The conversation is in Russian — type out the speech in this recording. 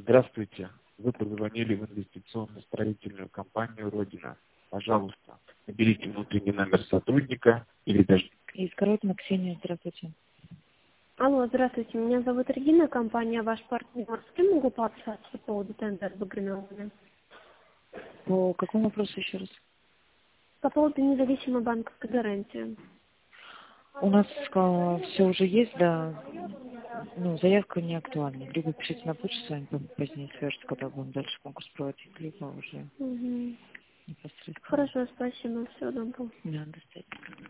Здравствуйте. Вы позвонили в инвестиционно-строительную компанию «Родина». Пожалуйста, наберите внутренний номер сотрудника или даже... Искоротина Ксения, здравствуйте. Алло, здравствуйте. Меня зовут Регина, компания «Ваш партнер». С кем могу пообщаться по поводу тендера в Гринауне? По какому вопросу еще раз? По поводу независимой банковской гарантии. У нас все уже есть, да. Ну, заявка не актуальна. Либо пишите на почту, с вами позднее свяжутся, когда будем дальше конкурс проводить, либо уже Угу. непосредственно. Хорошо, спасибо. Всего доброго. Да, до свидания.